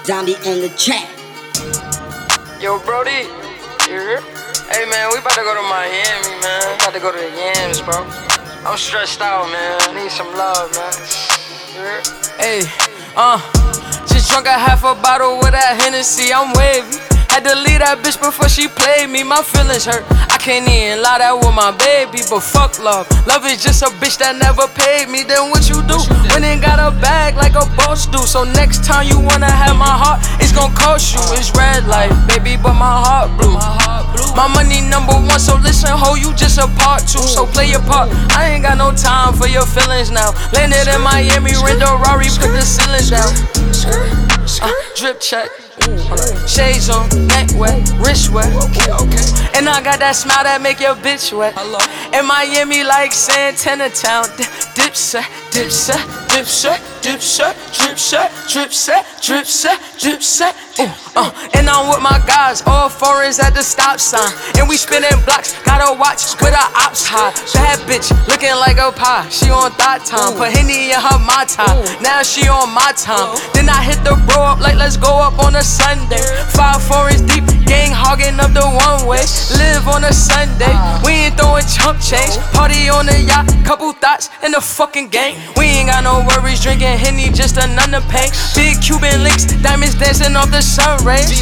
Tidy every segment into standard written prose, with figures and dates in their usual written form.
Zombie on the track. Yo, Brody, you here? Hey, man, we about to go to Miami, man. We about to go to the Yams, bro. I'm stressed out, man. I need some love, man. You here? Hey, just drunk a half a bottle with that Hennessy. I'm wavy. Had to leave that bitch before she played me. My feelings hurt. I can't even lie that with my baby, but fuck love. Love is just a bitch that never paid me. Then what you do? When it got a bag like a boss do. So next time you wanna have my heart, it's gon' cost you. It's red light, baby, but my heart blue. My money number one, so listen, ho, you just a part two. So play your part. I ain't got no time for your feelings now. Landed in Miami, rent a Rari, put the ceilings down. Drip check. Shades on, neck wet, wrist wet. And I got that smile that make your bitch wet. In Miami like Santana Town. Dipset, dipset, dipset, dipset, dripset, dripset, dripset, dripset. And I'm with my guys, all foreigns at the stop sign. And we spinning blocks, gotta watch with our ops high. Bad bitch, looking like a pie. She on thought time, put Henny in her my time. Now she on my time. Then I hit the bro up like let's go up on a Sunday. 5 foreigns deep, gang hogging up the one way. Live on a Sunday, we ain't throwing chump change. Party on the yacht, couple thoughts in the fucking gang. We ain't got no worries, drinking Henny, just another pain. Big Cuban links, diamonds dancing off the sun rays.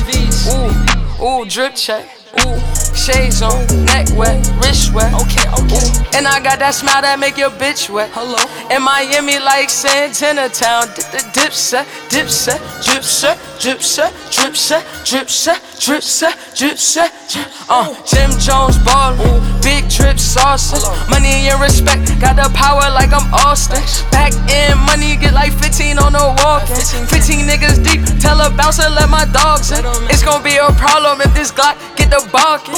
Ooh, drip check. Ooh, shades on, neck wet, wrist wet. Okay. And I got that smile that make your bitch wet. Hello. In Miami like Santana Town. Dipset, dipset, dripset, dripset, dripset, dripset, dripset, dripset. Jim Jones ballin', big drip sauces. Money and respect, got the power like I'm Austin. Back in money, get like 15 on the walk-in. 15 niggas deep, tell a bouncer let my dogs in. It's gon' be a problem if this Glock get the barking.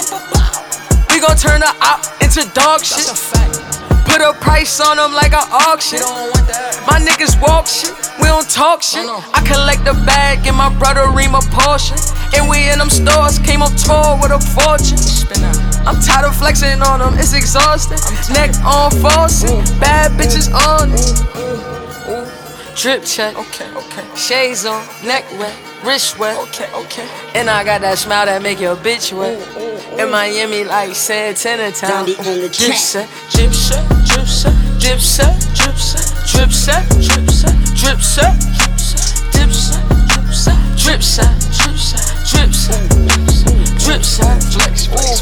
We gon' turn the op into dog shit. Put a price on them like an auction. My niggas walk shit, we don't talk shit. I collect the bag and my brother ream a portion. And we in them stores, came up tall with a fortune. I'm tired of flexing on them, it's exhausting. Neck on faucet, bad bitches on it. Drip check, okay. Shades on, neck wet, wrist wet, okay. And I got that smile that make your bitch wet. In Miami like Santana Town. Dripset, dripset, dripset, dripset, dripset, dripset, dripset, dripset, dripset, dripset, dripset, dripset, dripset, dripset,